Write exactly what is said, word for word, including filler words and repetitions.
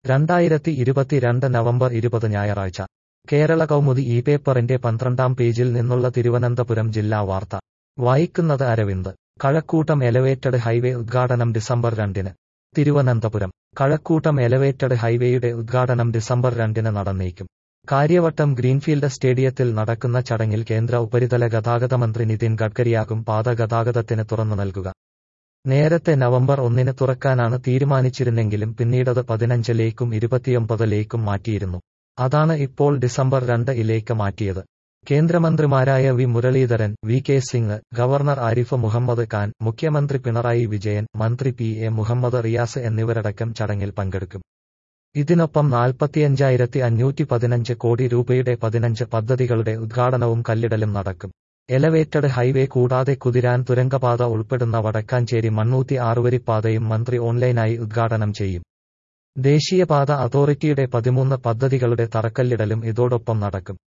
രണ്ടായിരത്തി ഇരുപത്തിരണ്ട് നവംബർ ഇരുപത് ഞായറാഴ്ച കേരള കൗമുദി ഈ പേപ്പറിന്റെ പന്ത്രണ്ടാം പേജിൽ നിന്നുള്ള തിരുവനന്തപുരം ജില്ലാ വാർത്ത വായിക്കുന്നത് അരവിന്ദ്. കഴക്കൂട്ടം എലവേറ്റഡ് ഹൈവേ ഉദ്ഘാടനം ഡിസംബർ രണ്ടിന്. തിരുവനന്തപുരം കഴക്കൂട്ടം എലവേറ്റഡ് ഹൈവേയുടെ ഉദ്ഘാടനം ഡിസംബർ രണ്ടിന് നടന്നേക്കും. കാര്യവട്ടം ഗ്രീൻഫീൽഡ് സ്റ്റേഡിയത്തിൽ നടക്കുന്ന ചടങ്ങിൽ കേന്ദ്ര ഉപരിതല ഗതാഗത മന്ത്രി നിതിൻ ഗഡ്കരിയാകും പാത ഗതാഗതത്തിന് തുറന്നു നൽകുക. നേരത്തെ നവംബർ ഒന്നിന് തുറക്കാനാണ് തീരുമാനിച്ചിരുന്നെങ്കിലും പിന്നീടത് പതിനഞ്ചിലേക്കും ഇരുപത്തിയൊമ്പതിലേക്കും മാറ്റിയിരുന്നു. അതാണ് ഇപ്പോൾ ഡിസംബർ രണ്ട് ഇലേക്ക് മാറ്റിയത്. കേന്ദ്രമന്ത്രിമാരായ V Muraleedharan, V K Singh, governor Arif Muhammad Khan, മുഖ്യമന്ത്രി പിണറായി വിജയൻ, മന്ത്രി പി എ മുഹമ്മദ് റിയാസ് എന്നിവരടക്കം ചടങ്ങിൽ പങ്കെടുക്കും. ഇതിനൊപ്പം നാൽപ്പത്തിയഞ്ചായിരത്തി അഞ്ഞൂറ്റി പതിനഞ്ച് കോടി രൂപയുടെ പതിനഞ്ച് പദ്ധതികളുടെ ഉദ്ഘാടനവും കല്ലിടലും നടക്കും. എലവേറ്റഡ് ഹൈവേ കൂടാതെ കുതിരാൻ തുരങ്കപാത ഉൾപ്പെടുന്ന വടക്കാഞ്ചേരി മണ്ണൂത്തി ആറുവരിപ്പാതയും മന്ത്രി ഓൺലൈനായി ഉദ്ഘാടനം ചെയ്യും. ദേശീയപാത അതോറിറ്റിയുടെ പതിമൂന്ന് പദ്ധതികളുടെ തറക്കല്ലിടലും ഇതോടൊപ്പം നടക്കും.